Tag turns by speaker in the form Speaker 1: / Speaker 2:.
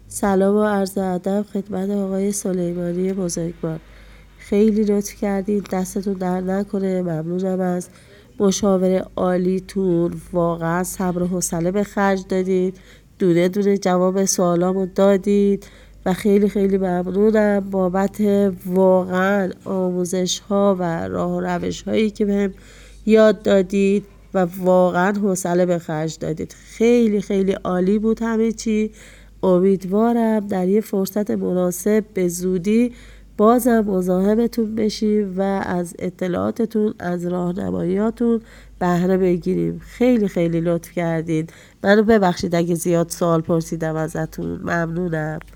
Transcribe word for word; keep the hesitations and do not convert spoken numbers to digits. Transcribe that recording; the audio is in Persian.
Speaker 1: سلام و عرض ادب خدمت آقای سلیمانی بزرگوار. خیلی لطف کردین، دستتون در نکنه. ممنونم از مشاوره عالیتون. واقعا صبر و حوصله به خرج دادید، دونه دونه جواب سوالامو دادید و خیلی خیلی ممنونم بابت واقعا آموزش ها و راه و روش هایی که بهم یاد دادید و واقعا حوصله به خرج دادید. خیلی خیلی عالی بود همه چی. امیدوارم در یه فرصت مناسب به زودی بازم مزاحمتون بشیم و از اطلاعاتتون، از راهنماییاتون بهره بگیریم. خیلی خیلی لطف کردین. منو ببخشید اگه زیاد سوال پرسیدم ازتون. ممنونم.